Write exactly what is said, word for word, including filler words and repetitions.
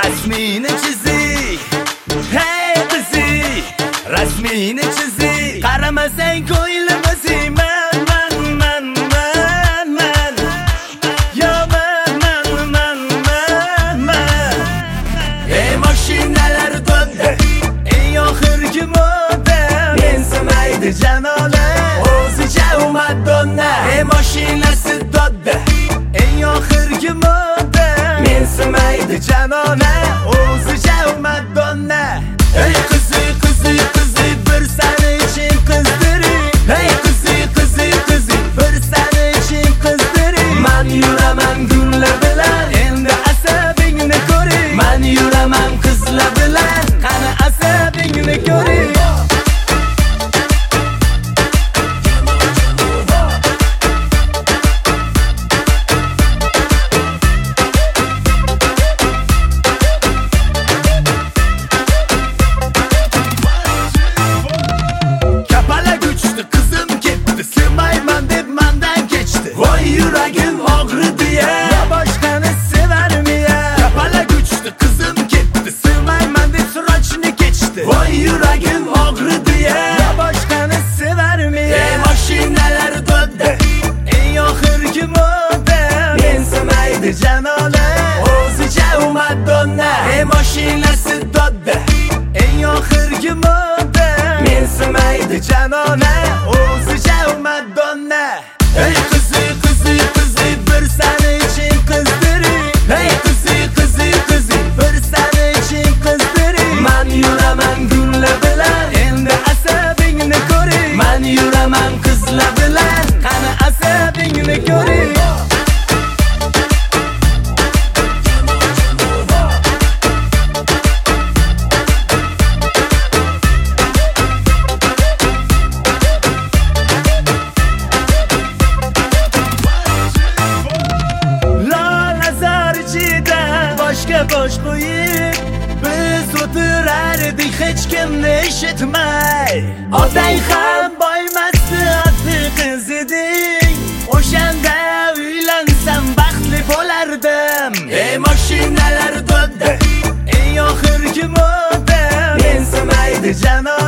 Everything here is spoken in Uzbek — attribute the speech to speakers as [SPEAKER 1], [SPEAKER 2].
[SPEAKER 1] Rasmini chizik, hey qizik, rasmini chizik. Qaramasang ko'nglimni siyman, man, man, man, man. Yo, man, man, man, man, man. Ey mashinalar to'da, eng oxirgi modda. Mensimaydi janola, o'zicha u Madonna. Ey mashinasi to'da, eng oxirgi modda. Mensimaydi janola, o'zicha u Madonna. Ey qizi, qizi, qizi, bir seni için qizdiring. Ey qizi, qizi, qizi, bir seni için qizdiring. Man yuraman gullar bilan, endi asabingni ko'ring. Man yuraman qizlar bilan, qani asabingni ko'ring. Yuragim og'ridi ya, boshqani sevarmi ya? Kapala kuchdi, qizim ketdi, sevmayman deb sirojni kechdi. Voy yuragim og'ridi ya, boshqani sevarmi ya? Ey mashinalar to'da, eng oxirgi modda. Mensimaydi janola, o'zicha u Madonna. Ey mashinasi to'da, eng oxirgi modda. Mensimaydi janola, o'zicha u Madonna. Ey qizi, qizi, qizi, bir seni için qizdiring. Ey qizi, qizi, qizi, bir seni için qizdiring. Man yuraman gullar bilan, endi asabingni ko'ring. Man yuraman qizlar bilan, qani asabingni ko'ring. Boshga bosh qo'yib biz o'tirardik, hech kimni eshitmay. Otang ham boymasdi, oddi qiz eding. O'shanda uylansam baxtli bo'lardim. Ey mashinalar to'da, eng oxirgi modda. Mensimaydi janola,